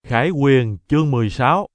Khải Huyền chương 16.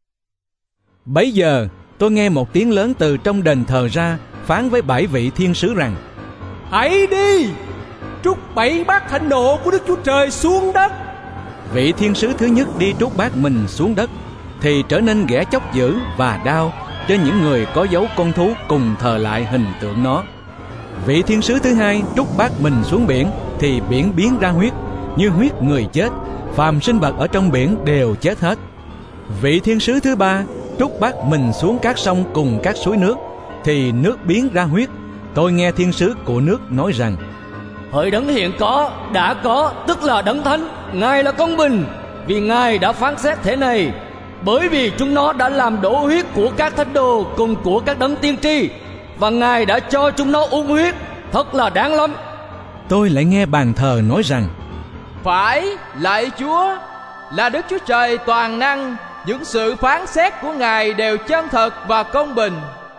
Bấy giờ tôi nghe một tiếng lớn từ trong đền thờ ra, phán với 7 vị thiên sứ rằng: Hãy đi, trút 7 bát thạnh nộ của Đức Chúa Trời xuống đất. Vị thiên sứ thứ nhất đi trút bát mình xuống đất, thì trở nên ghẻ chóc dữ và đau trên những người có dấu con thú cùng thờ lại hình tượng nó. Vị thiên sứ thứ hai trút bát mình xuống biển, thì biển biến ra huyết, như huyết người chết, phàm sinh vật ở trong biển đều chết hết. Vị thiên sứ thứ ba trút bát mình xuống các sông cùng các suối nước, thì nước biến ra huyết. Tôi nghe thiên sứ của nước nói rằng: Hỡi đấng hiện có, đã có, tức là đấng thánh, Ngài là công bình, vì Ngài đã phán xét thế này. Bởi vì chúng nó đã làm đổ huyết của các thánh đồ cùng của các đấng tiên tri, và Ngài đã cho chúng nó uống huyết, thật là đáng lắm. Tôi lại nghe bàn thờ nói rằng: Phải, lạy Chúa, là Đức Chúa Trời toàn năng, những sự phán xét của Ngài đều chân thật và công bình.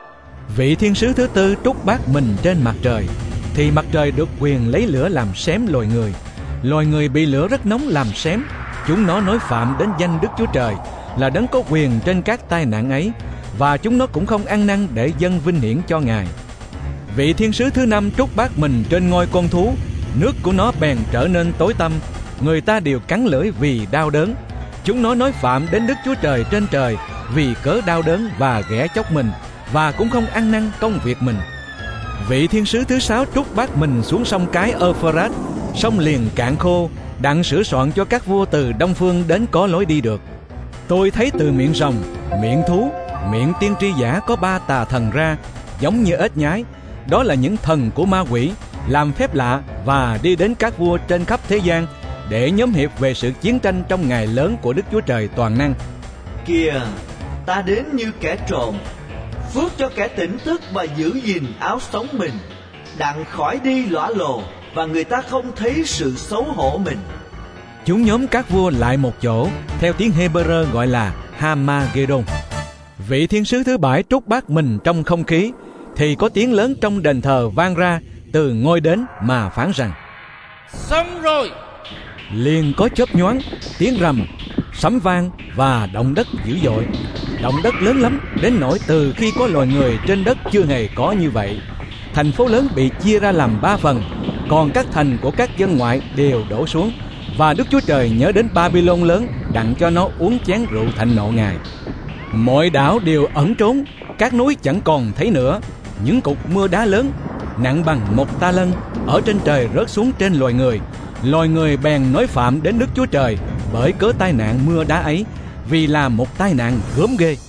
Vị thiên sứ thứ tư trút bát mình trên mặt trời, thì mặt trời được quyền lấy lửa làm xém loài người. Loài người bị lửa rất nóng làm xém. Chúng nó nói phạm đến danh Đức Chúa Trời, là đấng có quyền trên các tai nạn ấy, và chúng nó cũng không ăn năn để dâng vinh hiển cho Ngài. Vị thiên sứ thứ năm trút bát mình trên ngôi con thú, nước của nó bèn trở nên tối tăm, người ta đều cắn lưỡi vì đau đớn. Chúng nó nói phạm đến Đức Chúa Trời trên trời vì cớ đau đớn và ghẻ chóc mình, và cũng không ăn năn công việc mình. Vị thiên sứ thứ sáu trút bát mình xuống sông cái Euphrates, sông liền cạn khô, đặng sửa soạn cho các vua từ đông phương đến có lối đi được. Tôi thấy từ miệng rồng, miệng thú, miệng tiên tri giả có 3 tà thần ra, giống như ếch nhái. Đó là những thần của ma quỷ, làm phép lạ và đi đến các vua trên khắp thế gian để nhóm hiệp về sự chiến tranh trong ngày lớn của Đức Chúa Trời toàn năng. Kìa, ta đến như kẻ trộm, phước cho kẻ tỉnh thức và giữ gìn áo sống mình, đặng khỏi đi lõa lồ, và người ta không thấy sự xấu hổ mình. Chúng nhóm các vua lại một chỗ, theo tiếng Hebrew gọi là Hamagedon. Vị thiên sứ thứ bảy trút bát mình trong không khí, thì có tiếng lớn trong đền thờ vang ra từ ngôi đến mà phán rằng: Xong rồi! Liền có chớp nhoáng, tiếng rầm, sấm vang và động đất dữ dội. Động đất lớn lắm, đến nỗi từ khi có loài người trên đất chưa hề có như vậy. Thành phố lớn bị chia ra làm 3 phần, còn các thành của các dân ngoại đều đổ xuống. Và Đức Chúa Trời nhớ đến Babylon lớn, đặng cho nó uống chén rượu thạnh nộ Ngài. Mọi đảo đều ẩn trốn, các núi chẳng còn thấy nữa. Những cục mưa đá lớn nặng bằng 1 ta lân ở trên trời rớt xuống trên loài người. Loài người bèn nói phạm đến Đức Chúa Trời bởi cớ tai nạn mưa đá ấy, vì là một tai nạn gớm ghê.